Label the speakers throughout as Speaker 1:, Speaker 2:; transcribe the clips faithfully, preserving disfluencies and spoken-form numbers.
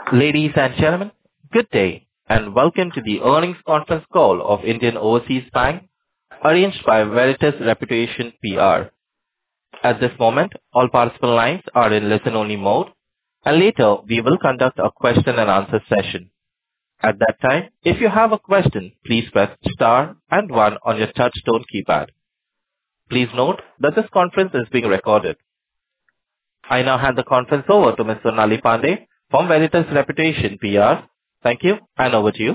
Speaker 1: Ladies and gentlemen, good day, and welcome to the earnings conference call of Indian Overseas Bank, arranged by Veritas Reputation P R. At this moment, all participant lines are in listen-only mode, and later we will conduct a question and answer session. At that time, if you have a question, please press star and one on your touchtone keypad. Please note that this conference is being recorded. I now hand the conference over to Miz Sonali Pandey from Veritas Reputation P R. Thank you, and over to you.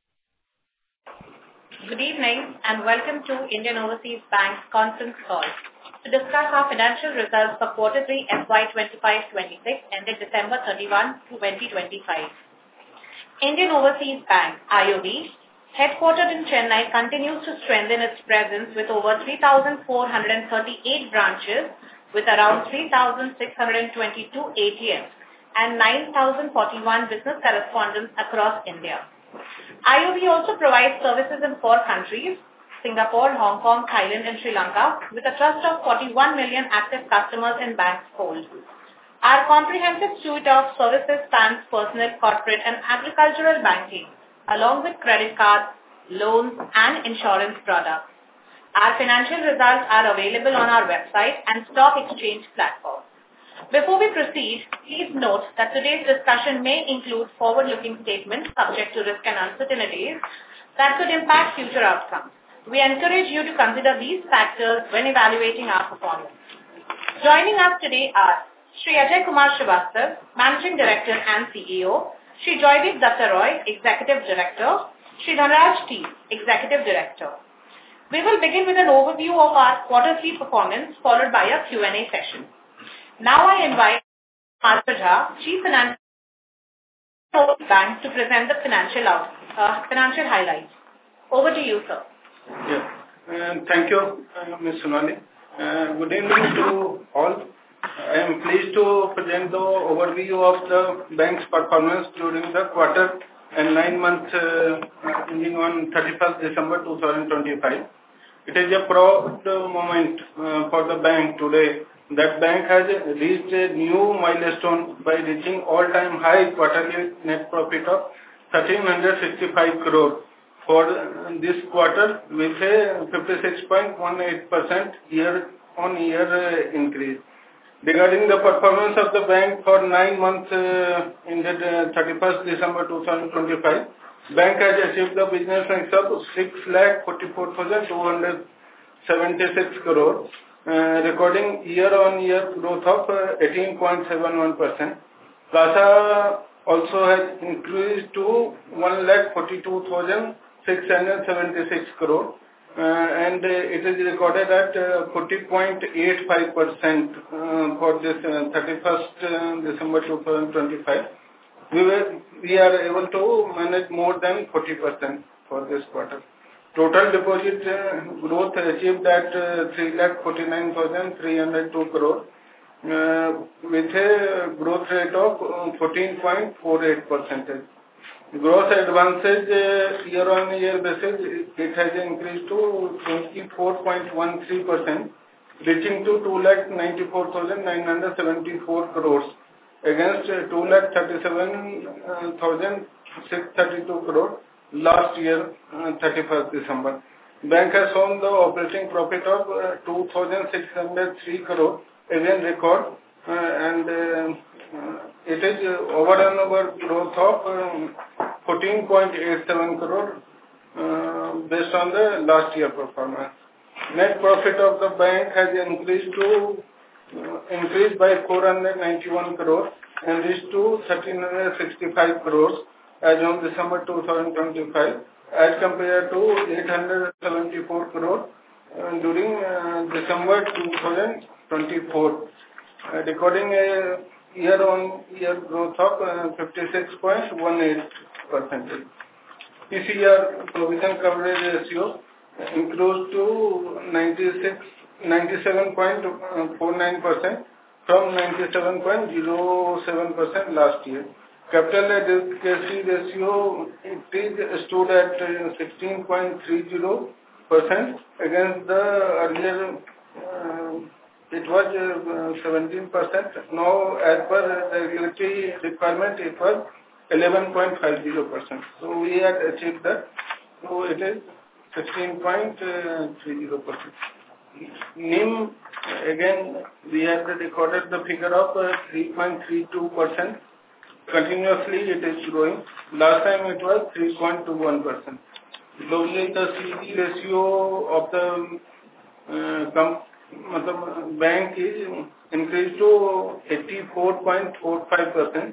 Speaker 2: Good evening, and welcome to Indian Overseas Bank's conference call to discuss our financial results for quarter three F Y twenty-five twenty-six ended December thirty-first, twenty twenty-five. Indian Overseas Bank, I O B, headquartered in Chennai, continues to strengthen its presence with over three thousand four hundred thirty-eight branches with around three thousand six hundred twenty-two A T Ms and nine thousand forty-one business correspondents across India. I O B also provides services in four countries, Singapore, Hong Kong, Thailand, and Sri Lanka, with a trust of forty-one million active customers in bank's fold. Our comprehensive suite of services spans personal, corporate, and agricultural banking, along with credit cards, loans, and insurance products. Our financial results are available on our website and stock exchange platform. Before we proceed, please note that today's discussion may include forward-looking statements subject to risk and uncertainties that could impact future outcomes. We encourage you to consider these factors when evaluating our performance. Joining us today are Shri Ajay Kumar Srivastava, Managing Director and C E O, Shri Joydeep Datta Roy, Executive Director, Shri Dhanraj T, Executive Director. We will begin with an overview of our quarter three performance, followed by a Q and A session. Now I invite Arthur Jha, Chief Financial Officer Bank, to present the financial out, uh, financial highlights. Over to you, sir.
Speaker 3: Yeah. Uh, thank you, uh, Miz Sonali. Uh, good evening to all. I am pleased to present the overview of the bank's performance during the quarter and nine months uh, ending on thirty-first December two thousand twenty-five. It is a proud uh, moment uh, for the bank today that bank has reached a new milestone by reaching all-time high quarterly net profit of one thousand three hundred sixty-five crore for this quarter with a fifty-six point one eight percent year-on-year increase. Regarding the performance of the bank for nine months uh, ended uh, thirty-first December two thousand twenty-five, bank has achieved the business mix of six lakh forty-four thousand two hundred seventy-six crore, uh, recording year-on-year growth of uh, eighteen point seven one percent. CASA also has increased to one lakh forty-two thousand six hundred seventy-six crore, uh, and uh, it is recorded at uh, forty point eight five percent uh, for this uh, thirty-first uh, December two thousand twenty-five. We were, we are able to manage more than forty percent for this quarter. Total deposit uh, growth achieved at uh, three lakh forty-nine thousand three hundred two crore uh, with a growth rate of uh, fourteen point four eight percent. Gross advances uh, year-on-year basis, it has increased to twenty-four point one three percent, reaching to two lakh ninety-four thousand nine hundred seventy-four crores against uh, two lakh thirty-seven thousand six hundred thirty-two crore last year, uh, thirty-first December. Bank has shown the operating profit of uh, two thousand six hundred three crore, again record, uh, and uh, uh, it is uh, over and over growth of um, fourteen point eight seven crore uh, based on the last year performance. Net profit of the bank has increased to uh, increased by four hundred ninety-one crore and reached to one thousand three hundred sixty-five crores as on December two thousand twenty-five, as compared to eight hundred seventy-four crore uh, during uh, December two thousand twenty-four, uh, recording a year-on-year growth of uh, fifty-six point one eight percent. P C R, provision coverage ratio, increased to ninety-six, ninety-seven point four nine percent from ninety-seven point zero seven percent last year. Capital adequacy ratio it stood at uh, sixteen point three zero percent against the earlier uh, it was uh, seventeen percent. Now, as per the regulatory requirement, it was eleven point five zero percent. So we had achieved that. So it is sixteen point three zero percent. N I M, again, we have recorded the figure of uh, three point three two percent. Continuously it is growing. Last time it was three point two one percent. Globally, the C D ratio of the uh, com- bank is increased to eighty-four point four five percent.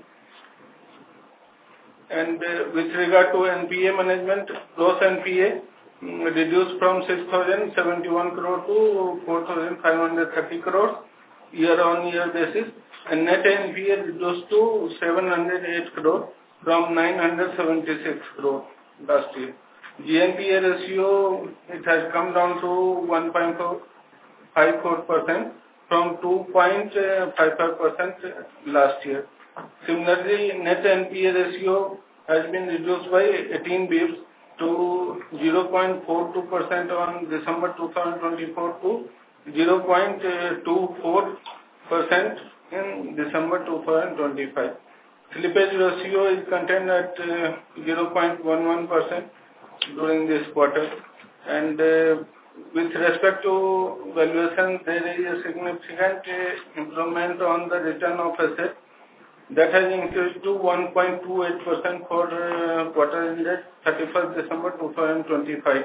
Speaker 3: And uh, with regard to N P A management, gross N P A um, reduced from six thousand seventy-one crore to four thousand five hundred thirty crores year-on-year basis, and net N P A reduced to seven hundred eight crore from nine hundred seventy-six crore last year. G N P A ratio, it has come down to one point five four percent from two point five five percent last year. Similarly, net N P A ratio has been reduced by eighteen basis points to zero point four two percent on December two thousand twenty-four to zero point two four percent in December two thousand twenty-five. Slippage ratio is contained at uh, zero point one one percent during this quarter. And uh, with respect to valuation, there is a significant uh, improvement on the return of assets. That has increased to one point two eight percent for uh, quarter ended thirty-first December two thousand twenty-five.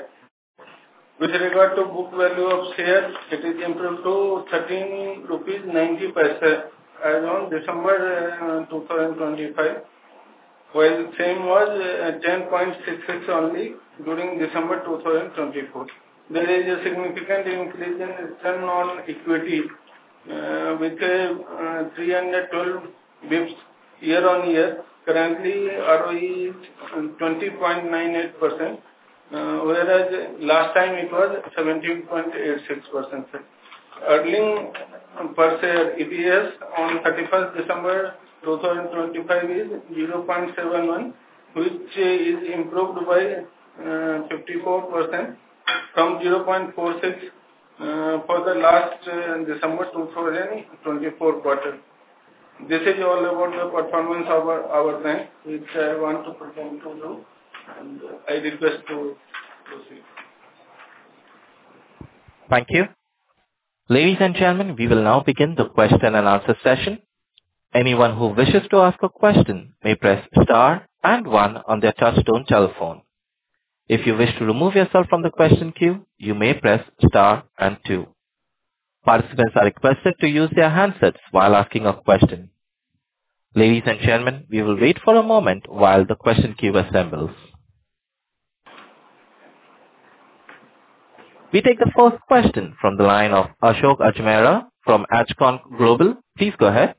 Speaker 3: With regard to book value of shares, it is improved to thirteen rupees ninety paise as on December uh, two thousand twenty-five, while same was uh, ten point six six only during December two thousand twenty-four. There is a significant increase in return on equity uh, with uh, three hundred twelve bips year on year. Currently, R O E is twenty point nine eight percent, uh, whereas last time it was seventeen point eight six percent. Earning per share E P S on thirty-first December two thousand twenty-five is zero point seven one, which is improved by uh, fifty-four percent from zero point four six uh, for the last uh, December two thousand twenty-four quarter. This is all about the performance of our, our bank, which I want to present to you, and I request to proceed.
Speaker 1: Thank you. Ladies and gentlemen, we will now begin the question and answer session. Anyone who wishes to ask a question may press star and one on their touchtone telephone. If you wish to remove yourself from the question queue, you may press star and two. Participants are requested to use their handsets while asking a question. Ladies and gentlemen, we will wait for a moment while the question queue assembles. We take the first question from the line of Ashok Ajmera from Ajcon Global. Please go ahead.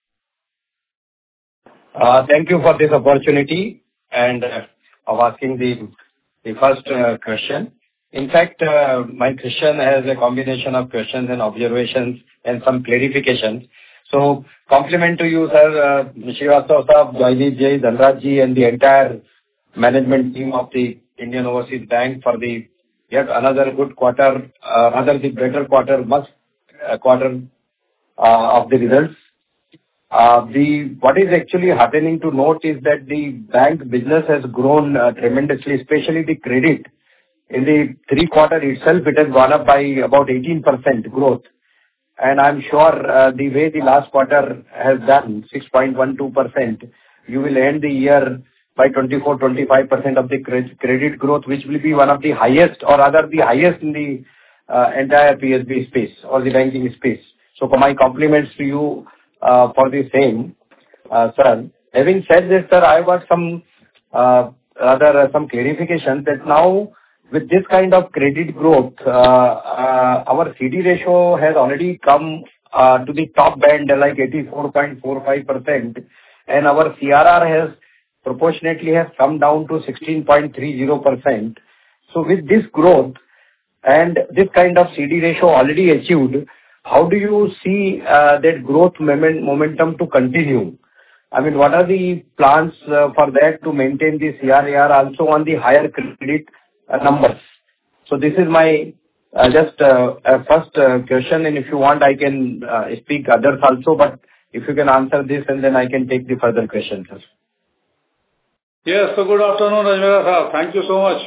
Speaker 4: Uh, thank you for this opportunity and uh, of asking the, the first uh, question. In fact, uh, my question has a combination of questions and observations and some clarifications. So, compliment to you, sir, uh, Srivastava Sahab, Joydeep Ji, Dhanraj Ji, and the entire management team of the Indian Overseas Bank for the yet another good quarter, uh, rather the better quarter, much uh, quarter uh, of the results. Uh, the what is actually heartening to note is that the bank business has grown uh, tremendously, especially the credit. In the three quarter itself, it has gone up by about eighteen percent growth. And I'm sure uh, the way the last quarter has done, six point one two percent, you will end the year by twenty-four to twenty-five percent of the cre- credit growth, which will be one of the highest or rather the highest in the uh, entire P S B space or the banking space. So my compliments to you uh, for the same, uh, sir. Having said this, sir, I got some uh, rather uh, some clarification that now with this kind of credit growth, uh, uh, our C D ratio has already come uh, to the top band, like eighty-four point four five percent, and our C R R has proportionately has come down to sixteen point three zero percent. So with this growth and this kind of C D ratio already achieved, how do you see uh, that growth moment, momentum to continue? I mean, what are the plans uh, for that to maintain the C R A R also on the higher credit uh, numbers? So this is my uh, just uh, uh, first uh, question, and if you want, I can uh, speak others also, but if you can answer this and then I can take the further questions, sir.
Speaker 5: Yes, so good afternoon, Ajmera sir. Thank you so much.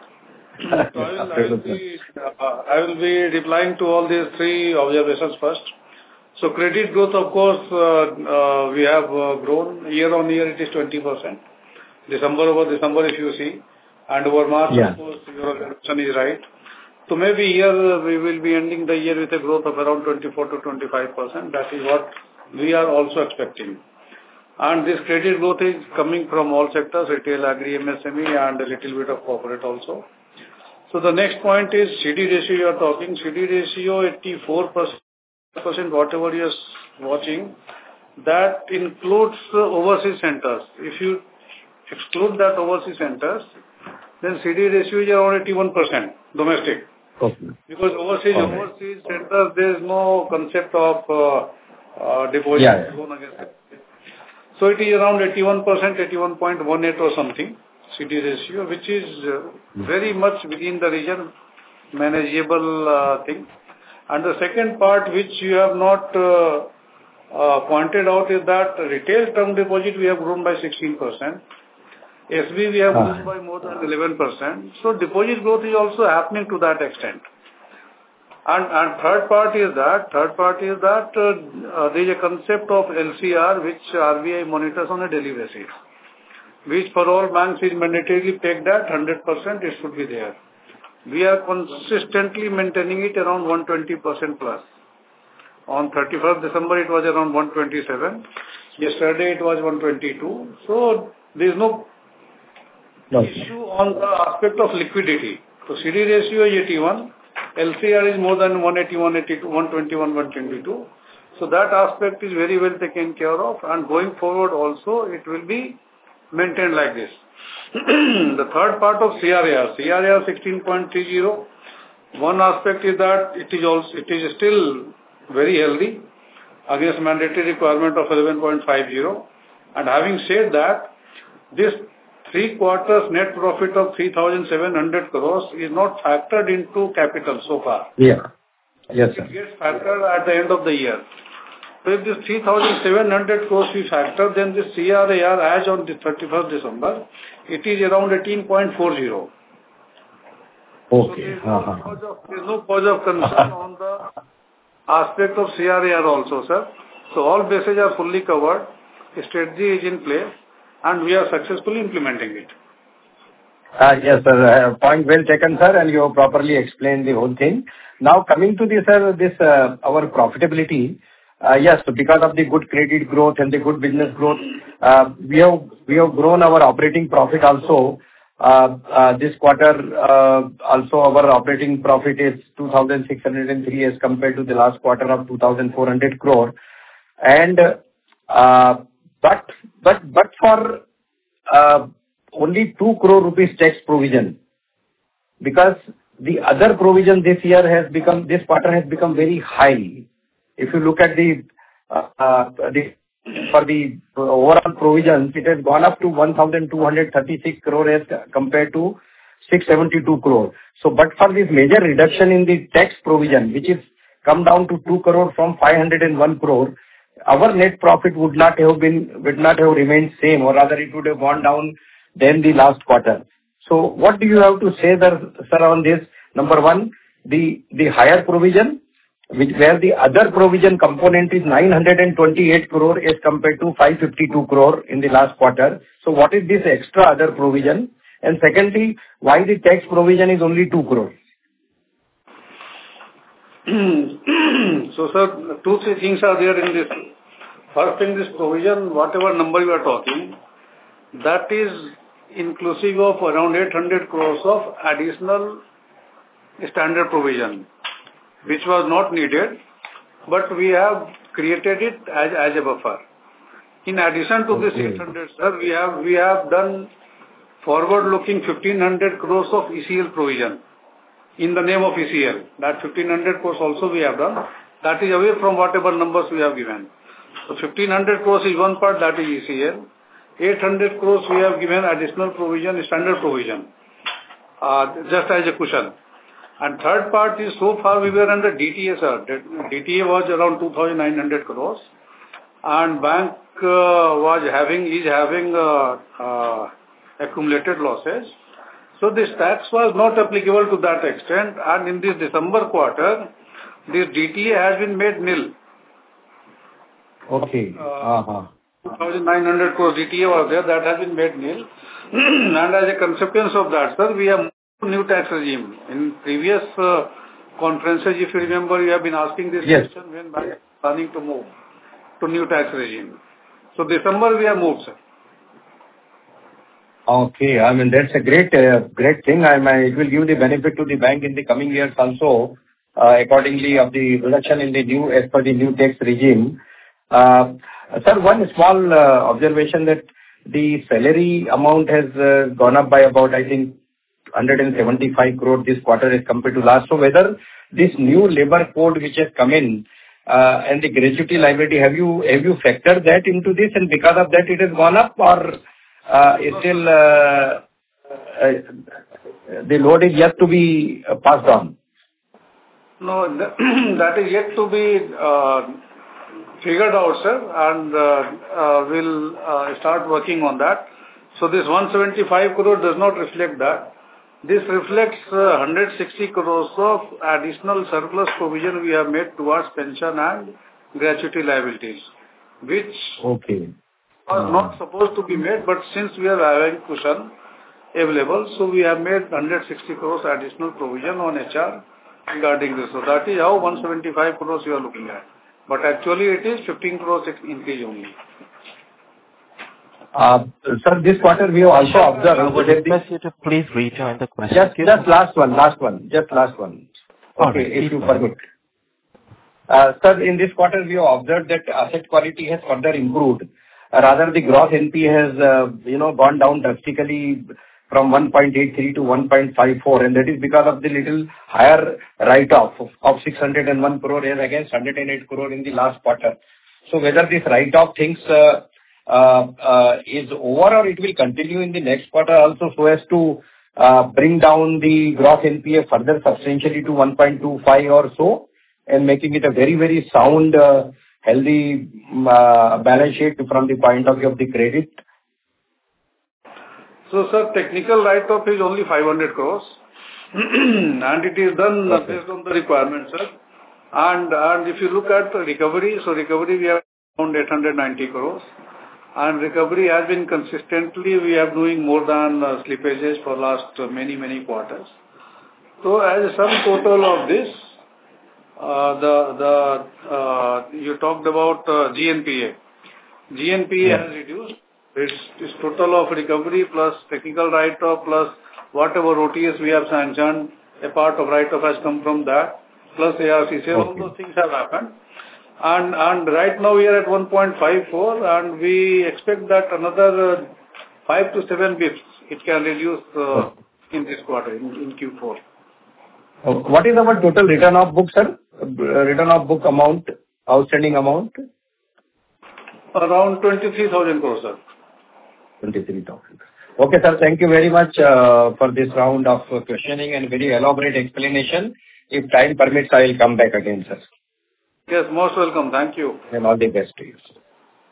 Speaker 5: So I, will, I, will be, uh, I will be replying to all these three observations first. So credit growth, of course, uh, uh, we have uh, grown year on year, it is twenty percent. December over December, if you see. And over March, yeah. Of course, your assumption is right. So maybe here we will be ending the year with a growth of around twenty-four to twenty-five percent. That is what we are also expecting. And this credit growth is coming from all sectors, retail, agri, M S M E, and a little bit of corporate also. So the next point is C D ratio you are talking. C D ratio eighty-four percent, whatever you are watching, that includes uh, overseas centers. If you exclude that overseas centers, then C D ratio is around eighty-one percent domestic. Okay. Because overseas, okay. overseas centers, there is no concept of uh, uh, deposit yeah, yeah. loan against it. So it is around eighty-one percent, eighty-one point one eight or something, C D ratio, which is uh, very much within the region, manageable uh, thing. And the second part which you have not uh, uh, pointed out is that retail term deposit we have grown by sixteen percent. S B we have grown by more than eleven percent. So deposit growth is also happening to that extent. And, and third part is that, third part is that uh, uh, there is a concept of L C R which R B I monitors on a daily basis, which for all banks is mandatorily pegged at one hundred percent, it should be there. We are consistently maintaining it around one hundred twenty percent plus. On thirty-first December it was around one hundred twenty-seven. Yesterday it was one hundred twenty-two. So there is no, no issue on the aspect of liquidity. So C D ratio is eighty-one. L C R is more than one eighty, one eighty-two, one twenty-one, one twenty-two. So that aspect is very well taken care of, and going forward also it will be maintained like this. The third part of C R A R, C R A R sixteen point three zero. One aspect is that it is also it is still very healthy against mandatory requirement of eleven point five zero. And having said that, this three quarters net profit of three thousand seven hundred crores is not factored into capital so far.
Speaker 4: Yeah. Yes, sir.
Speaker 5: It gets factored at the end of the year. So if this three thousand seven hundred crores we factor, then the C R A R as on the thirty-first December, it is around eighteen point four zero.
Speaker 4: Okay.
Speaker 5: So there is no, uh-huh. cause of, there is no cause of concern on the aspect of C R A R also, sir. So all bases are fully covered, strategy is in place, and we are successfully implementing it.
Speaker 4: Uh, yes, sir. Uh, point well taken, sir, and you have properly explained the whole thing. Now coming to this, sir, this uh, our profitability. Uh, yes, so because of the good credit growth and the good business growth, uh, we have we have grown our operating profit also. Uh, uh, this quarter, uh, also our operating profit is two thousand six hundred three as compared to the last quarter of two thousand four hundred crore. And uh, but but but for uh, only two crore rupees tax provision, because the other provision this year has become this quarter has become very high. If you look at the uh, uh, the for the overall provisions, it has gone up to one thousand two hundred thirty-six crore as compared to six hundred seventy-two crore. So, but for this major reduction in the tax provision, which is come down to two crore from five hundred one crore, our net profit would not have been would not have remained same, or rather it would have gone down than the last quarter. So, what do you have to say, there, sir, on this? Number one, the the higher provision, which where the other provision component is nine hundred twenty-eight crore as compared to five hundred fifty-two crore in the last quarter. So what is this extra other provision? And secondly, why the tax provision is only two crore?
Speaker 5: So sir, two, three things are there in this. First thing, this provision, whatever number you are talking, that is inclusive of around eight hundred crores of additional standard provision, which was not needed, but we have created it as, as a buffer. In addition to okay. this eight hundred, sir, we have, we have done forward-looking fifteen hundred crores of E C L provision in the name of E C L. That fifteen hundred crores also we have done. That is away from whatever numbers we have given. So fifteen hundred crores is one part, that is E C L. eight hundred crores we have given additional provision, standard provision, uh, just as a cushion. And third part is, so far we were under D T A, sir. D T A was around two thousand nine hundred crores, and bank uh, was having, is having uh, uh, accumulated losses. So this tax was not applicable to that extent, and in this December quarter, this D T A has been made nil.
Speaker 4: Okay. Uh-huh.
Speaker 5: two thousand nine hundred crore D T A was there, that has been made nil. And as a consequence of that, sir, we have moved to new tax regime. In previous uh, conferences, if you remember, you have been asking this
Speaker 4: Yes.
Speaker 5: question when bank is planning to move to new tax regime. So December we have moved, sir.
Speaker 4: Okay. I mean, that's a great, uh, great thing. I mean, it will give the benefit to the bank in the coming years also, uh, accordingly of the reduction in the new, as per the new tax regime. Uh, Sir, one small uh, observation that the salary amount has uh, gone up by about, I think, one hundred seventy-five crore this quarter as compared to last. So whether this new labor code which has come in, uh, and the gratuity liability, have you, have you factored that into this, and because of that it has gone up, or uh, is still uh, uh, the load is yet to be uh, passed on?
Speaker 5: No, that that is yet to be uh, figured out, sir, and uh, uh, we'll uh, start working on that. So this one hundred seventy-five crore does not reflect that. This reflects uh, one hundred sixty crores of additional surplus provision we have made towards pension and gratuity liabilities, which
Speaker 4: Okay.
Speaker 5: was not supposed to be made, but since we are having cushion available, so we have made one hundred sixty crores additional provision on H R regarding this. So that is how one hundred seventy-five crores you are looking at. But actually it is fifteen crores increase only.
Speaker 4: Uh, Sir, this quarter we have also observed.
Speaker 1: I would request you to please rejoin the question
Speaker 4: Just,
Speaker 1: queue.
Speaker 4: just last one, last one, just last one.
Speaker 1: All
Speaker 4: Okay,
Speaker 1: right,
Speaker 4: if
Speaker 1: please
Speaker 4: you
Speaker 1: go ahead.
Speaker 4: permit. Uh, Sir, in this quarter, we have observed that asset quality has further improved. Uh, Rather, the gross N P A has, uh, you know, gone down drastically from one point eight three to one point five four, and that is because of the little higher write-off of of six hundred one crore as against one hundred eight crore in the last quarter. So whether this write-off things uh, uh, uh, is over, or it will continue in the next quarter also, so as to uh, bring down the gross N P A further substantially to one point two five or so, and making it a very, very sound, uh, healthy um, uh, balance sheet from the point of view of the credit.
Speaker 5: So, sir, technical write-off is only five hundred crores, and it is done uh,
Speaker 4: Okay.
Speaker 5: based on the requirements, sir. And and if you look at the recovery, so recovery we have around eight hundred ninety crores, and recovery has been consistently, we are doing more than uh, slippages for last uh, many, many quarters. So as a sum total of this, uh, the, the, uh, you talked about uh, G N P A. G N P A
Speaker 4: Yeah.
Speaker 5: has reduced. It's, it's total of recovery plus technical write-off plus whatever O T S we have sanctioned, a part of write-off has come from that, plus A R C sale, all
Speaker 4: Okay.
Speaker 5: those things have happened. And, and right now we are at one point five four, and we expect that another uh, five to seven bips it can reduce uh, in this quarter, in, in Q four.
Speaker 4: Uh, What is our total return of book, sir? Uh, Return of book amount, outstanding amount?
Speaker 5: Around twenty-three thousand crores, sir.
Speaker 4: twenty-three thousand. Okay, sir. Thank you very much uh, for this round of uh, questioning and very elaborate explanation. If time permits, I will come back again, sir.
Speaker 5: Yes, most welcome. Thank you.
Speaker 4: And all the best to you, sir.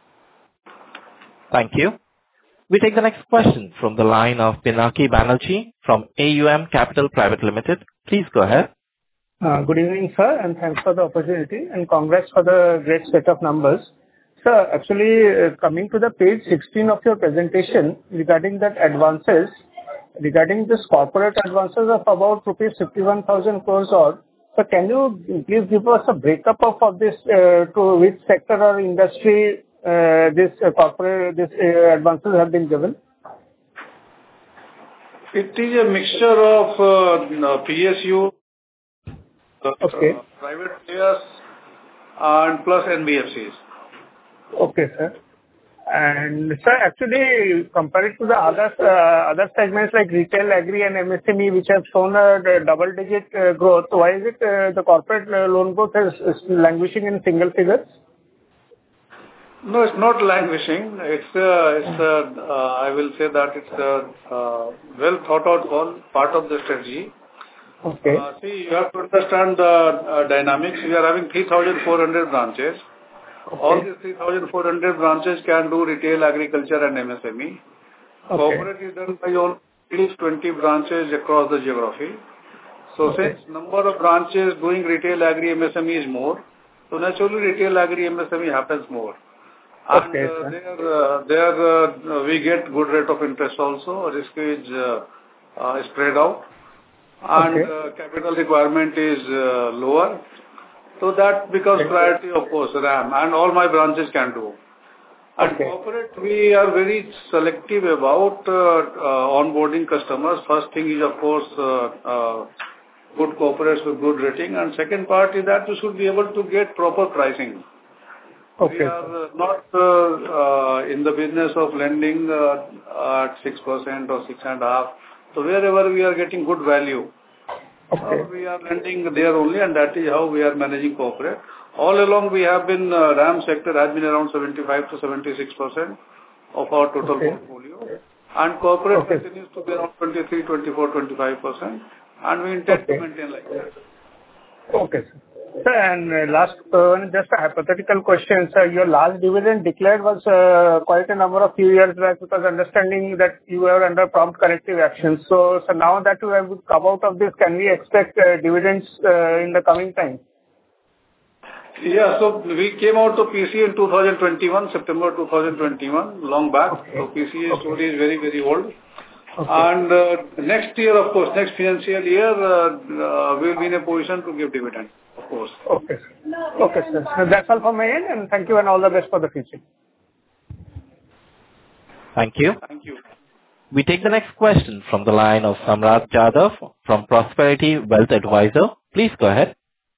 Speaker 1: Thank you. We take the next question from the line of Pinaki Banerjee from A U M Capital Private Limited. Please go ahead.
Speaker 6: Uh, Good evening, sir, and thanks for the opportunity, and congrats for the great set of numbers. Sir, actually, uh, coming to the page sixteen of your presentation regarding that advances, regarding this corporate advances of about rupees fifty-one thousand crores odd, so can you please give us a breakup of of this, uh, to which sector or industry uh, this uh, corporate, this uh, advances have been given?
Speaker 5: It is a mixture of uh, P S U, uh,
Speaker 6: Okay.
Speaker 5: private players, and plus N B F Cs.
Speaker 6: Okay, sir. And sir, actually, compared to the other uh, other segments like retail, agri, and M S M E, which have shown a d- double-digit uh, growth, why is it uh, the corporate uh, loan growth is, is languishing in single figures?
Speaker 5: No, it's not languishing. It's a, it's a, uh, I will say that it's a uh, well thought out call, part of the strategy.
Speaker 6: Okay.
Speaker 5: Uh, see, you have to understand the uh, dynamics. We are having three thousand four hundred branches. All
Speaker 6: Okay.
Speaker 5: these three thousand four hundred branches can do retail, agriculture, and M S M E. Okay. Corporate is done by all at least twenty branches across the geography. So okay. Since number of branches doing retail agri M S M E is more, so naturally retail agri M S M E happens more. And okay, uh, there, uh, there uh, we get good rate of interest also. Risk is uh, uh, spread out, and okay. uh, capital requirement is uh, lower. So that becomes okay. priority, of course, RAM, and all my branches can do. At okay. corporate, we are very selective about uh, uh, onboarding customers. First thing is, of course, uh, uh, good corporates with good rating, and second part is that you should be able to get proper pricing. Okay. We are uh, not uh, uh, in the business of lending uh, at six percent or six point five. So wherever we are getting good value, okay. uh, we are lending there only, and that is how we are managing corporate. All along we have been, uh, RAM sector has been around seventy-five to seventy-six percent of our total okay. portfolio. And corporate okay. continues to be around twenty-three, twenty-four, twenty-five percent. And we intend okay. to maintain like that.
Speaker 6: Okay, sir. Sir, and uh, last, uh, just a hypothetical question, sir. Your last dividend declared was uh, quite a number of few years back, because understanding that you were under prompt corrective action. So, so now that you have come out of this, can we expect uh, dividends uh, in the coming time?
Speaker 5: Yeah, so we came out of P C in two thousand twenty-one, September two thousand twenty-one, long back. Okay. So P C A okay. story is very, very old. Okay. And uh, next year, of course, next financial year, uh, uh, we will be in a position to give dividend, of course.
Speaker 6: Okay. Okay, sir. So that's all from my end, and thank you and all the best for the future.
Speaker 1: Thank you.
Speaker 5: Thank you.
Speaker 1: We take the next question from the line of Samrat Jadhav from Prosperity Wealth Advisor. Please go ahead.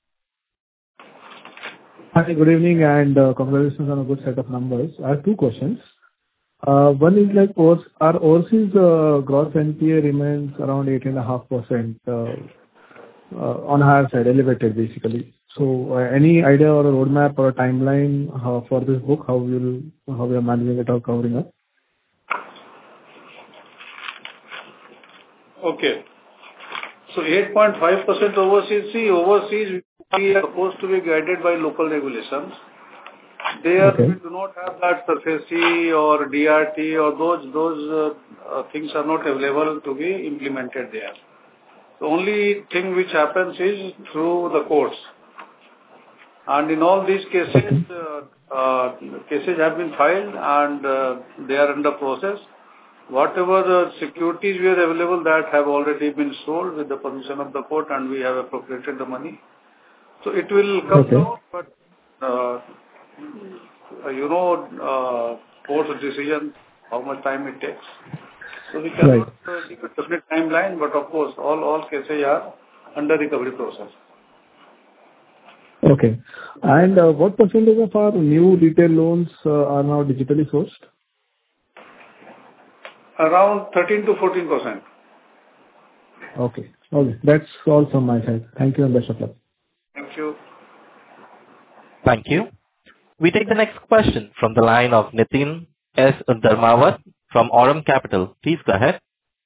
Speaker 7: Hi, good evening, and uh, congratulations on a good set of numbers. I have two questions. Uh, one is like, our overseas uh, gross N P A remains around eight point five percent uh, uh, on higher side, elevated basically. So, uh, any idea or a roadmap or a timeline uh, for this book, how we will, how we are managing it or covering up?
Speaker 5: Okay. So, eight point five percent overseas, see, overseas we are supposed to be guided by local regulations. There okay. we do not have that SARFAESI or D R T or those those uh, uh, things are not available to be implemented there. The only thing which happens is through the courts. And in all these cases, uh, uh, cases have been filed and uh, they are under process. Whatever the securities were available, that have already been sold with the permission of the court, and we have appropriated the money. So it will come okay. down, but uh, you know, uh, court's decision, how much time it takes. So we cannot right. uh, give a definite timeline, but of course, all, all cases are under recovery process.
Speaker 7: Okay. And uh, what percentage of our new retail loans uh, are now digitally sourced?
Speaker 5: Around thirteen to fourteen percent.
Speaker 7: Okay. Okay. That's all from my side. Thank you and best of luck.
Speaker 5: Thank you.
Speaker 1: Thank you. We take the next question from the line of Nitin S. Dharmawat from Aurum Capital. Please go ahead.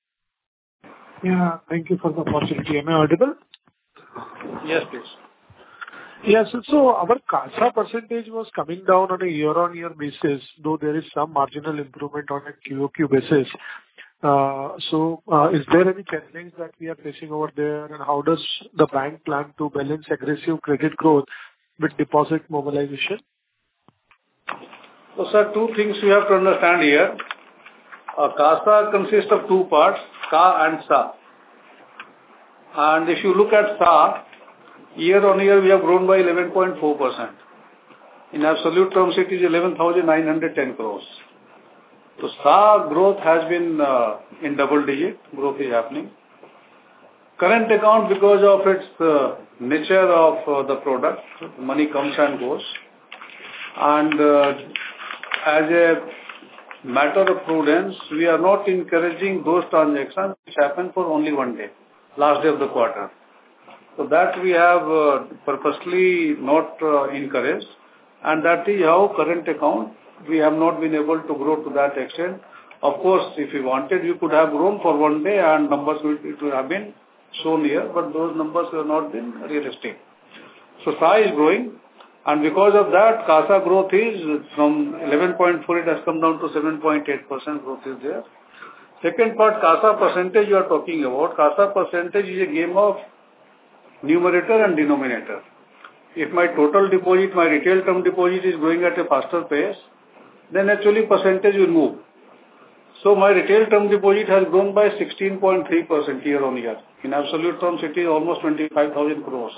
Speaker 8: Yeah, thank you for the opportunity. Am I audible?
Speaker 5: Yes, please.
Speaker 8: Yes, so our CASA percentage was coming down on a year-on-year basis, though there is some marginal improvement on a Q O Q basis. Uh, so, uh, is there any challenge that we are facing over there, and how does the bank plan to balance aggressive credit growth with deposit mobilization?
Speaker 5: So, sir, two things we have to understand here. Uh, CASA consists of two parts, C A and S A. And if you look at S A, year on year we have grown by eleven point four percent. In absolute terms, it is eleven thousand nine hundred ten crores. So S A growth has been uh, in double digit, growth is happening. Current account, because of its uh, nature of uh, the product, money comes and goes. And uh, as a matter of prudence, we are not encouraging those transactions which happen for only one day, last day of the quarter. So that we have uh, purposely not uh, encouraged, and that is how current account we have not been able to grow to that extent. Of course, if we wanted, we could have grown for one day and numbers would, it would have been shown here, but those numbers have not been realistic. So S A is growing, and because of that, CASA growth is from eleven point four, it has come down to seven point eight percent growth is there. Second part, CASA percentage you are talking about. CASA percentage is a game of numerator and denominator. If my total deposit, my retail term deposit is growing at a faster pace, then actually percentage will move. So my retail term deposit has grown by sixteen point three percent year on year. In absolute terms, it is almost twenty-five thousand crores.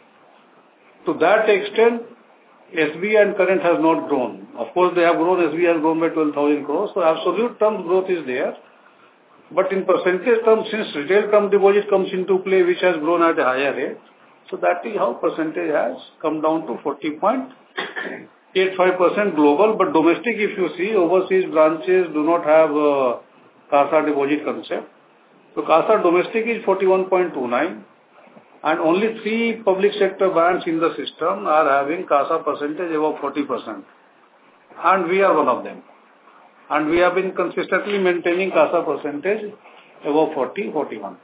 Speaker 5: To that extent, S B I and current has not grown. Of course, they have grown, S B I has grown by twelve thousand crores. So absolute term growth is there. But in percentage terms, since retail term deposit comes into play, which has grown at a higher rate, so that is how percentage has come down to forty point eight five percent global. But domestic, if you see, overseas branches do not have a CASA deposit concept. So CASA domestic is forty-one point two nine. And only three public sector banks in the system are having CASA percentage above forty percent. And we are one of them. And we have been consistently maintaining CASA percentage above forty, forty-one.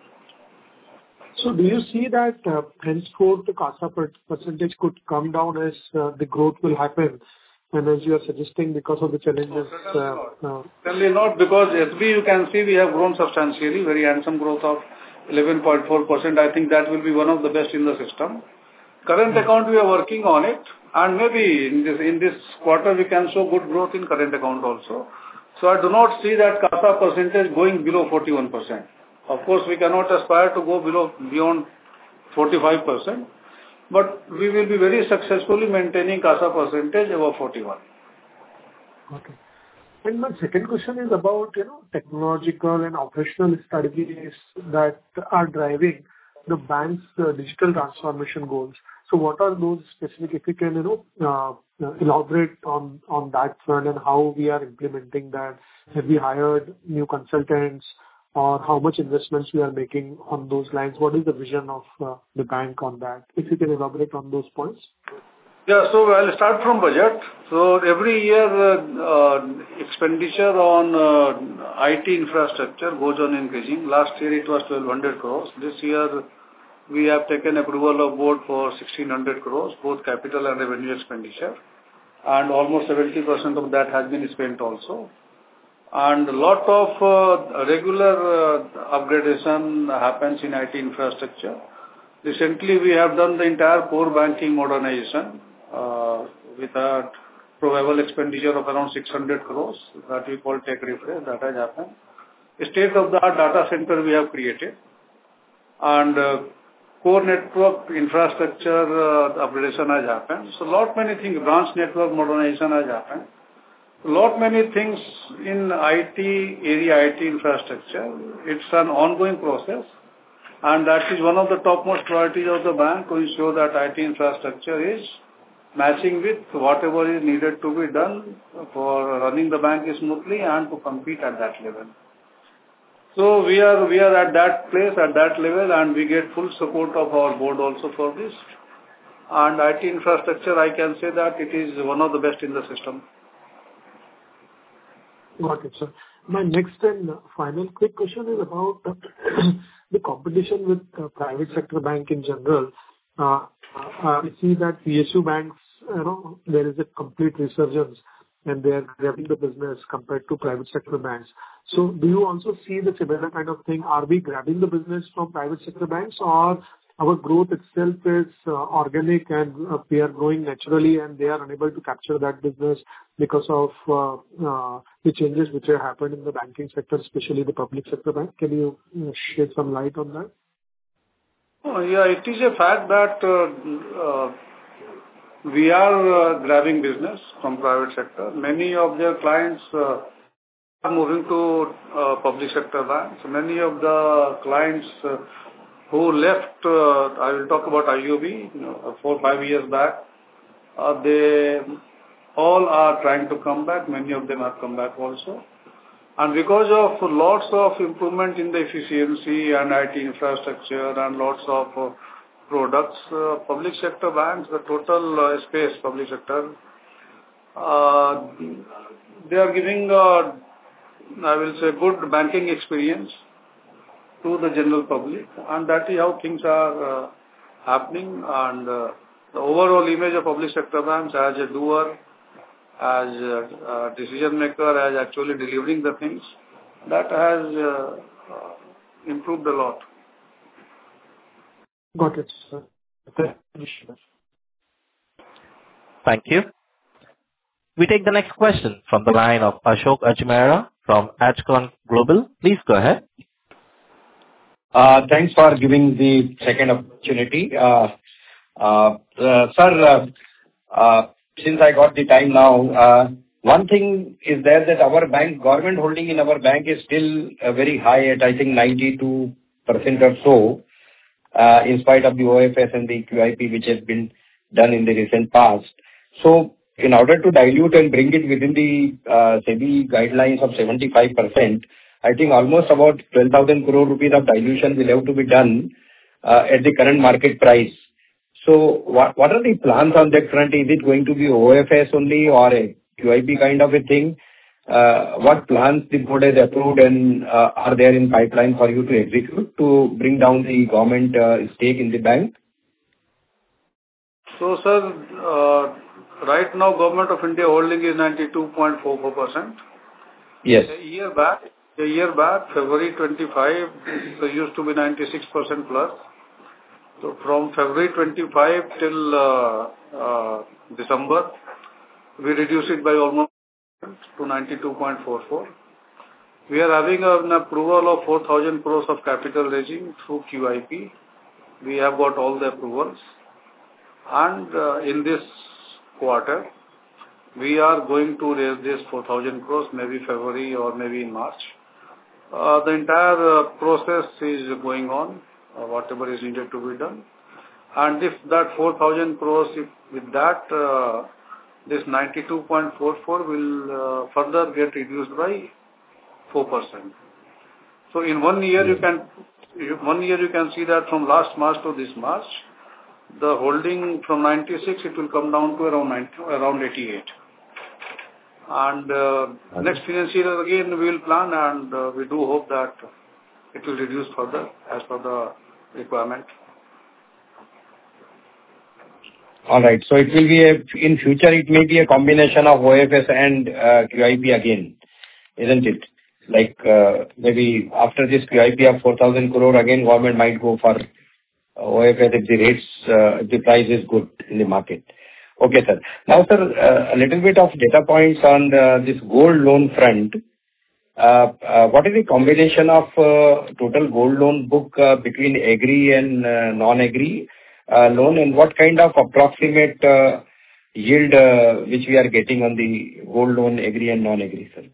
Speaker 8: So do you see that uh, henceforth the CASA per- percentage could come down as uh, the growth will happen, and as you are suggesting because of the challenges?
Speaker 5: No, certainly,
Speaker 8: uh,
Speaker 5: not.
Speaker 8: Uh,
Speaker 5: certainly not, because S B you can see we have grown substantially, very handsome growth of eleven point four percent. I think that will be one of the best in the system. Current account, we are working on it, and maybe in this in this quarter we can show good growth in current account also. So I do not see that CASA percentage going below forty-one percent. Of course, we cannot aspire to go below beyond forty-five percent, but we will be very successfully maintaining CASA percentage above forty-one.
Speaker 8: Okay. And my second question is about, you know, technological and operational strategies that are driving the bank's uh, digital transformation goals. So what are those specific, if you can, you know, uh, uh, elaborate on, on that front and how we are implementing that? Have we hired new consultants, or how much investments we are making on those lines? What is the vision of uh, the bank on that? If you can elaborate on those points.
Speaker 5: Yeah, so I'll start from budget. So every year, uh, uh, expenditure on uh, I T infrastructure goes on increasing. Last year it was twelve hundred crores. This year we have taken approval of board for sixteen hundred crores, both capital and revenue expenditure. And almost seventy percent of that has been spent also. And a lot of uh, regular uh, upgradation happens in I T infrastructure. Recently, we have done the entire core banking modernization uh, with a probable expenditure of around six hundred crores that we call tech refresh. That has happened. A state-of-the-art data center we have created, and uh, core network infrastructure uh, upgradation has happened. So, lot many things. Branch network modernization has happened. Lot many things in I T area, I T infrastructure. It's an ongoing process. And that is one of the topmost priorities of the bank, to ensure that I T infrastructure is matching with whatever is needed to be done for running the bank smoothly and to compete at that level. So we are we are at that place, at that level, and we get full support of our board also for this. And I T infrastructure, I can say that it is one of the best in the system.
Speaker 8: Got it, sir. My next and final quick question is about the competition with uh, private sector bank in general. Uh, uh, I see that P S U banks, you know, there is a complete resurgence and they are grabbing the business compared to private sector banks. So do you also see the similar kind of thing? Are we grabbing the business from private sector banks, or our growth itself is uh, organic and uh, we are growing naturally and they are unable to capture that business because of uh, uh, the changes which have happened in the banking sector, especially the public sector bank? Can you uh, shed some light on that?
Speaker 5: Oh, yeah, it is a fact that uh, uh, we are uh, grabbing business from private sector. Many of their clients uh, are moving to uh, public sector banks. Many of the clients uh, who left, uh, I will talk about I U B, you know, four or five years back, uh, they all are trying to come back. Many of them have come back also. And because of lots of improvement in the efficiency and I T infrastructure and lots of uh, products, uh, public sector banks, the total uh, space, public sector, uh, they are giving, uh, I will say, good banking experience to the general public, and that is how things are uh, happening. And uh, the overall image of public sector banks as a doer, as a, a decision maker, as actually delivering the things, that has uh, uh, improved a lot.
Speaker 8: Got it, sir. Thank you, sir.
Speaker 1: Thank you. We take the next question from the line of Ashok Ajmera from Ajcon Global. Please go ahead.
Speaker 4: Uh, Thanks for giving the second opportunity. Uh, uh, uh, Sir, uh, uh, since I got the time now, uh, one thing is there that our bank, government holding in our bank is still uh, very high at, I think, ninety-two percent or so, uh, in spite of the O F S and the Q I P which has been done in the recent past. So, in order to dilute and bring it within the uh, SEBI guidelines of seventy-five percent, I think almost about twelve thousand crore rupees of dilution will have to be done uh, at the current market price. So what what are the plans on that front? Is it going to be O F S only or a Q I P kind of a thing? Uh, What plans the board has approved and uh, are there in pipeline for you to execute to bring down the government uh, stake in the bank?
Speaker 5: So, sir, uh, right now, Government of India holding is ninety-two point four four percent.
Speaker 4: Yes.
Speaker 5: A year back, a year back, February twenty-five, it used to be ninety-six percent plus. So from February twenty-five till uh, uh, December, we reduced it by almost to ninety-two point four four. We are having an approval of four thousand crores of capital raising through Q I P. We have got all the approvals. And uh, in this quarter, we are going to raise this four thousand crores, maybe February or maybe in March. Uh, the entire uh, process is going on, uh, whatever is needed to be done. And if that four thousand crores, if with that, uh, this ninety-two point four four will uh, further get reduced by four percent. So in one year, you can, one year you can see that from last March to this March, the holding from ninety-six, it will come down to around ninety, around eighty-eight. And uh, next financial year again we will plan, and uh, we do hope that it will reduce further as per the requirement.
Speaker 4: All right. So it will be a, in future, it may be a combination of O F S and uh, Q I P again, isn't it? Like uh, maybe after this Q I P of four thousand crore, again government might go for O F S if the rates, uh, if the price is good in the market. Okay, sir. Now, sir, uh, a little bit of data points on the, this gold loan front. Uh, uh, what is the combination of uh, total gold loan book uh, between agri and uh, non-agri uh, loan, and what kind of approximate uh, yield uh, which we are getting on the gold loan agri and non-agri, sir?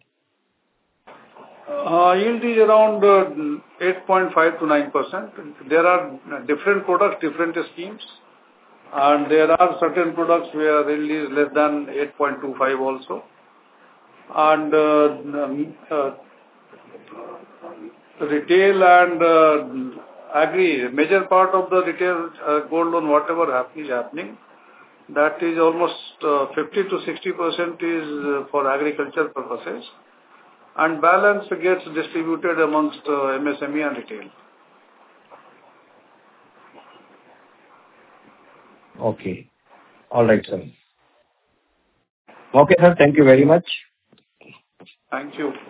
Speaker 5: Uh, yield is around uh, eight point five to nine percent. There are different products, different schemes. And there are certain products where yield is less than eight point two five also. And uh, um, uh, retail and uh, agri, major part of the retail uh, gold loan, whatever happen, is happening, that is almost uh, fifty to sixty percent is uh, for agriculture purposes. And balance gets distributed amongst uh, M S M E and retail.
Speaker 4: Okay. All right, sir. Okay, sir. Thank you very much.
Speaker 5: Thank you.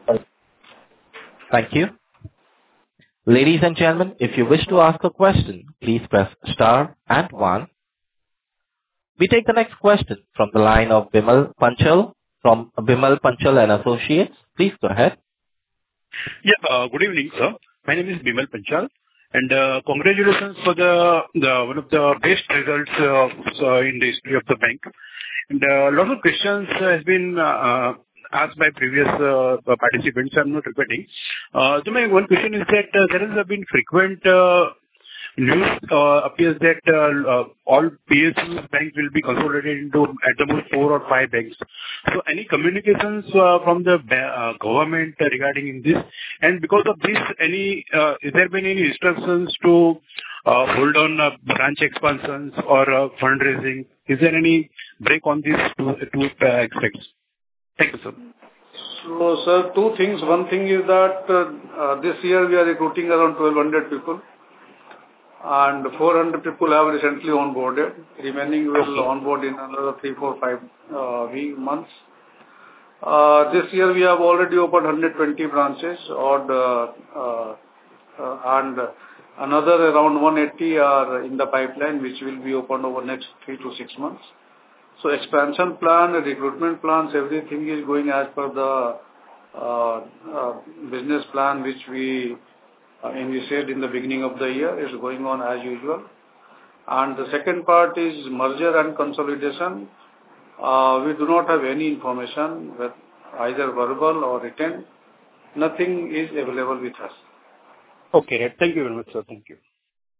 Speaker 1: Thank you. Ladies and gentlemen, if you wish to ask a question, please press star and one. We take the next question from the line of Bimal Panchal from Bimal Panchal and Associates. Please go ahead.
Speaker 9: Yeah, uh, good evening, sir. My name is Bimal Panchal. And uh, congratulations for the, the one of the best results uh, uh, in the history of the bank. And uh, a lot of questions uh, has been uh, asked by previous uh, participants. I'm not repeating. Uh, so my one question is that uh, there has been frequent uh, news uh, appears that uh, uh, all P S U banks will be consolidated into at the most four or five banks. So any communications uh, from the uh, government regarding in this? And because of this, any uh, is there been any instructions to uh, hold on uh, branch expansions or uh, fundraising? Is there any break on these two, two uh, aspects? Thank you, sir.
Speaker 5: So, sir, two things. One thing is that uh, uh, this year we are recruiting around twelve hundred people. And four hundred people have recently onboarded. Remaining will onboard in another three, four, five uh, week, months. Uh, this year we have already opened one hundred twenty branches, or uh, uh, uh, and another around one hundred eighty are in the pipeline, which will be opened over next three to six months. So expansion plan, recruitment plans, everything is going as per the uh, uh, business plan which we uh, initiated in the beginning of the year is going on as usual. And the second part is merger and consolidation. Uh, we do not have any information, with either verbal or written. Nothing is available with us.
Speaker 9: Okay, thank you very much, sir. Thank you.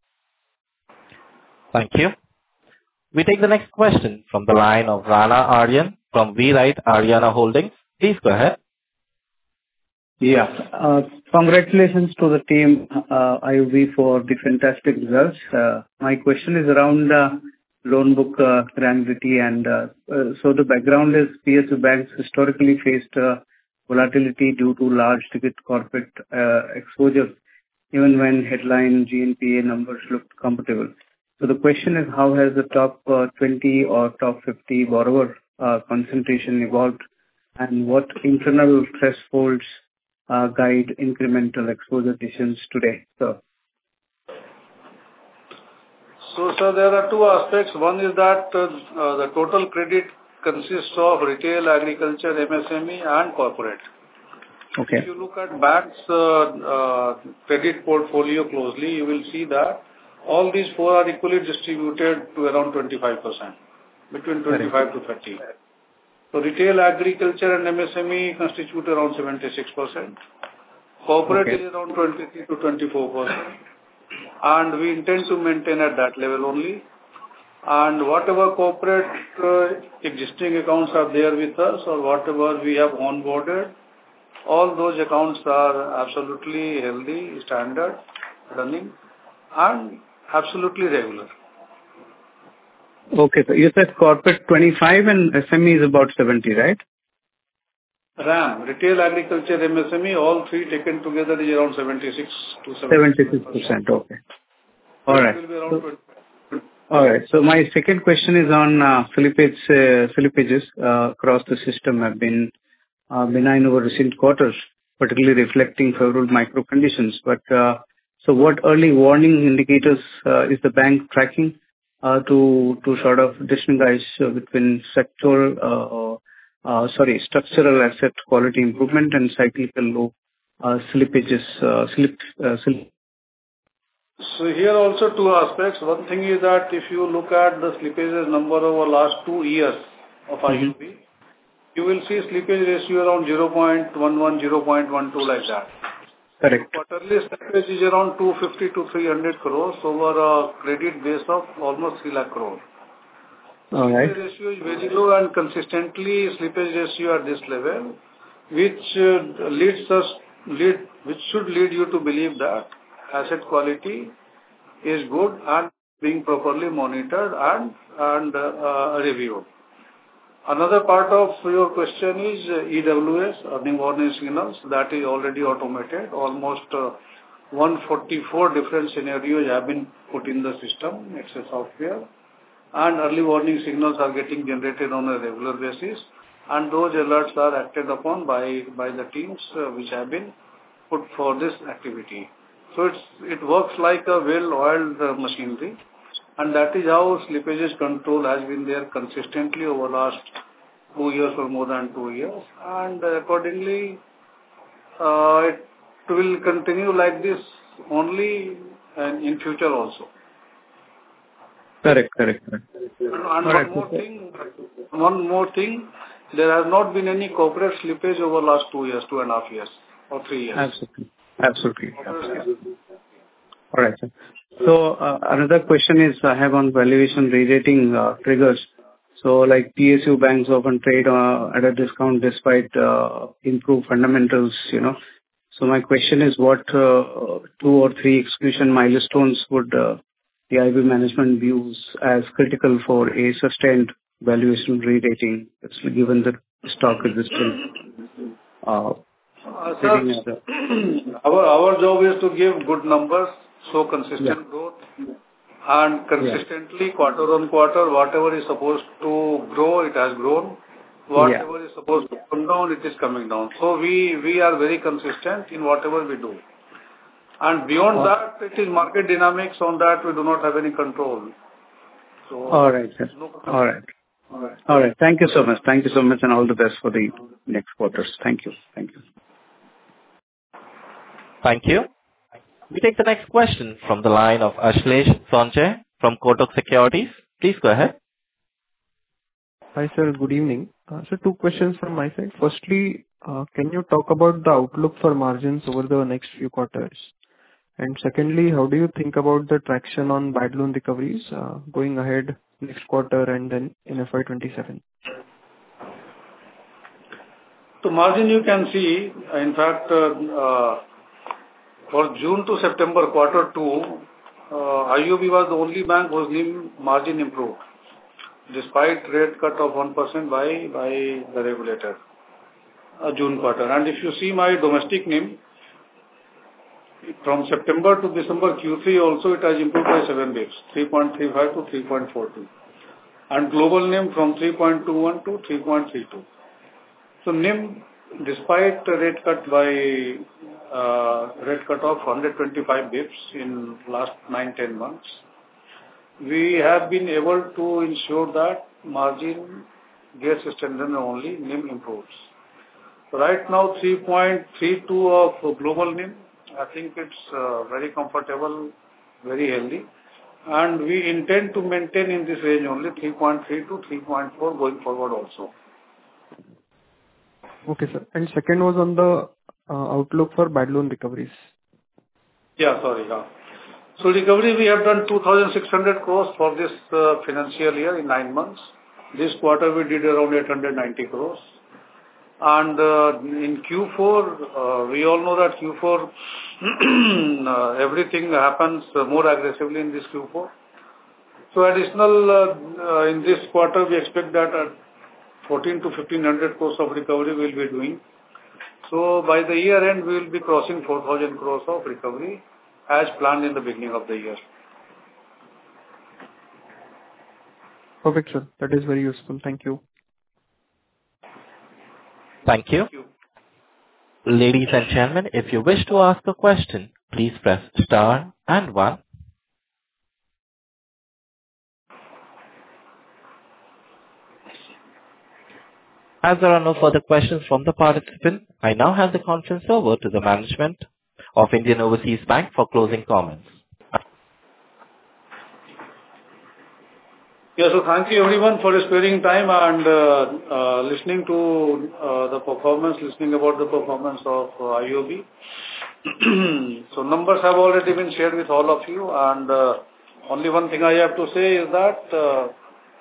Speaker 1: Thank you. We take the next question from the line of Rana Aryan from V Right Aryana Holdings. Please go ahead.
Speaker 10: Yeah. Uh, congratulations to the team, uh, I O B, for the fantastic results. Uh, my question is around uh, loan book uh, granularity, and uh, uh, so the background is P S U banks historically faced uh, volatility due to large ticket corporate uh, exposure, even when headline G N P A numbers looked comfortable. So the question is, how has the top uh, twenty or top fifty borrower uh, concentration evolved, and what internal thresholds uh, guide incremental exposure decisions today? So,
Speaker 5: so sir, there are two aspects. One is that uh, uh, the total credit consists of retail, agriculture, M S M E, and corporate.
Speaker 10: Okay.
Speaker 5: If you look at banks' uh, uh, credit portfolio closely, you will see that all these four are equally distributed to around twenty-five percent, between twenty-five to thirty. So retail, agriculture and M S M E constitute around seventy-six percent. Corporate okay. is around twenty-three to twenty-four percent. And we intend to maintain at that level only. And whatever corporate uh, existing accounts are there with us, or whatever we have onboarded, all those accounts are absolutely healthy, standard, running, and absolutely regular.
Speaker 10: Okay, so you said corporate twenty-five and S M E is about seventy, right?
Speaker 5: RAM, retail, agriculture, M S M E, all three taken together is around seventy-six to
Speaker 10: seventy-six percent. Okay. All right.
Speaker 5: It will be around twenty.
Speaker 10: All right. So my second question is on uh, slippage, uh, slippages uh, across the system have been uh, benign over recent quarters, particularly reflecting favorable micro conditions. But uh, so what early warning indicators uh, is the bank tracking uh, to to sort of distinguish uh, between sectoral, uh, uh, sorry, structural asset quality improvement and cyclical low uh, slippages, uh, slip, uh, slip?
Speaker 5: So here also two aspects. One thing is that if you look at the slippages number over last two years of I O B, mm-hmm. you will see slippage ratio around zero point one one, zero point one two like that.
Speaker 10: Correct.
Speaker 5: Quarterly slippage is around two fifty to three hundred crores over a credit base of almost three lakh crore.
Speaker 10: All right.
Speaker 5: Slippage ratio is very low and consistently slippage ratio at this level, which uh, leads us, lead, which should lead you to believe that asset quality is good and being properly monitored and, and uh, uh, reviewed. Another part of your question is uh, E W S, earning warning signals, that is already automated. Almost uh, one hundred forty-four different scenarios have been put in the system. It's a software. And early warning signals are getting generated on a regular basis. And those alerts are acted upon by, by the teams uh, which have been put for this activity. So it's, it works like a well-oiled uh, machinery, and that is how slippages control has been there consistently over last two years or more than two years, and uh, accordingly uh, it will continue like this only and in future also.
Speaker 10: Correct, correct, correct.
Speaker 5: And, and one right. more thing, one more thing, there has not been any corporate slippage over last two years, two and a half years or three years.
Speaker 10: Absolutely. Absolutely. Absolutely. All right, sir. So uh, another question is I have on valuation re-rating uh, triggers. So like P S U banks often trade uh, at a discount despite uh, improved fundamentals, you know. So my question is what uh, two or three execution milestones would uh, the I B management views as critical for a sustained valuation re-rating, given the stock is still uh,
Speaker 5: Uh, sir, our, our job is to give good numbers, show consistent yeah. growth, and consistently yeah. quarter on quarter, whatever is supposed to grow, it has grown, Whatever
Speaker 10: Yeah.
Speaker 5: is supposed to come down, it is coming down. So we we are very consistent in whatever we do. And beyond that, it is market dynamics. On that, we do not have any control. So
Speaker 10: All right, sir.
Speaker 5: no
Speaker 10: All right. All right. Thank you so much. Thank you so much, and all the best for the next quarters. Thank you. Thank you.
Speaker 1: Thank you. We take the next question from the line of Ashlesh Sonje from Kotak Securities. Please go ahead.
Speaker 11: Hi, sir. Good evening. Uh, So two questions from my side. Firstly, uh, can you talk about the outlook for margins over the next few quarters? And secondly, how do you think about the traction on bad loan recoveries uh, going ahead next quarter and then in F Y twenty-seven?
Speaker 5: So margin you can see, in fact, uh, uh, for June to September quarter two, uh, I O B was the only bank whose NIM margin improved, despite rate cut of one percent by, by the regulator, uh, June quarter. And if you see my domestic NIM, from September to December Q three also it has improved by seven basis points, three point three five to three point four two. And global NIM from three point two one to three point three two. So NIM, despite the rate cut by uh, rate cut of one hundred twenty-five basis points in last nine ten months, we have been able to ensure that margin gets strengthened only, NIM improves. So right now three point three two of global NIM, I think it's uh, very comfortable, very healthy, and we intend to maintain in this range only three point three to three point four going forward also.
Speaker 11: Okay, sir. And second was on the uh, outlook for bad loan recoveries.
Speaker 5: Yeah, sorry. Yeah. So recovery, we have done two thousand six hundred crores for this uh, financial year in nine months. This quarter we did around eight hundred ninety crores. And uh, in Q four, uh, we all know that Q four, uh, everything happens uh, more aggressively in this Q four. So additional, uh, uh, in this quarter, we expect that uh, fourteen to fifteen hundred crores of recovery we will be doing. So by the year end, we will be crossing four thousand crores of recovery as planned in the beginning of the year.
Speaker 11: Perfect, sir. That is very useful. Thank you.
Speaker 1: Thank you.
Speaker 5: Thank you.
Speaker 1: Ladies and gentlemen, if you wish to ask a question, please press star and one. As there are no further questions from the participant, I now hand the conference over to the management of Indian Overseas Bank for closing comments.
Speaker 5: Yeah, so thank you everyone for sparing time and uh, uh, listening to uh, the performance, listening about the performance of uh, I O B. So numbers have already been shared with all of you, and uh, only one thing I have to say is that uh,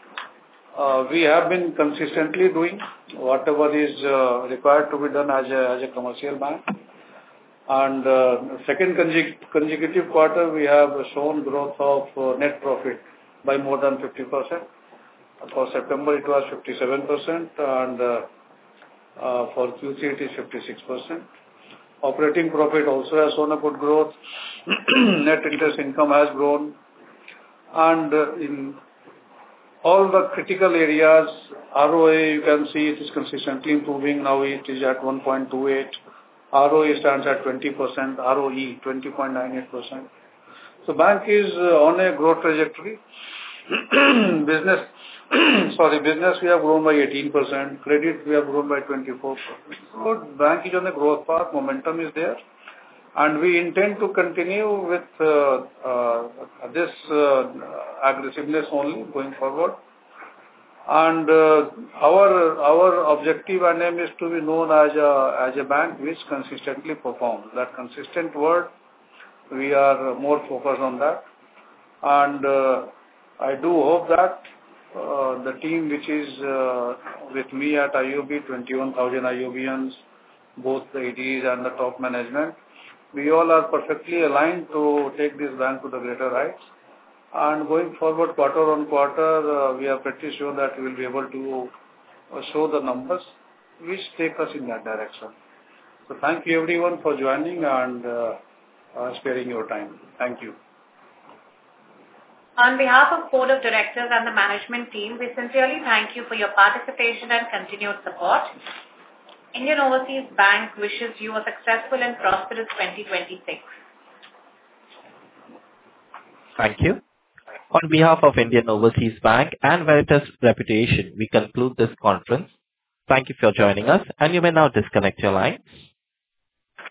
Speaker 5: uh, we have been consistently doing whatever is uh, required to be done as a, as a commercial bank. And uh, second consecutive consecutive quarter, we have shown growth of uh, net profit by more than fifty percent. For September, it was fifty-seven percent, and uh, uh, for Q three, it is fifty-six percent. Operating profit also has shown a good growth. Net interest income has grown. And uh, in all the critical areas, R O A, you can see it is consistently improving. Now it is at one point two eight. R O A stands at twenty percent. R O E, twenty point nine eight percent. So bank is uh, on a growth trajectory. business, sorry, business we have grown by eighteen percent. Credit we have grown by twenty-four percent. So bank is on a growth path. Momentum is there. And we intend to continue with uh, uh, this uh, aggressiveness only going forward. And uh, our our objective and aim is to be known as a, as a bank which consistently performs. That consistent word, we are more focused on that. And uh, I do hope that uh, the team which is uh, with me at I O B, twenty-one thousand IOBians, both the A Ds and the top management, we all are perfectly aligned to take this bank to the greater heights. And going forward, quarter on quarter, uh, we are pretty sure that we will be able to uh, show the numbers which take us in that direction. So thank you everyone for joining and uh, uh, sparing your time. Thank you.
Speaker 2: On behalf of Board of Directors and the management team, we sincerely thank you for your participation and continued support. Indian Overseas Bank wishes you a successful and prosperous twenty twenty-six.
Speaker 1: Thank you. On behalf of Indian Overseas Bank and Veritas Reputation, we conclude this conference. Thank you for joining us, and you may now disconnect your line.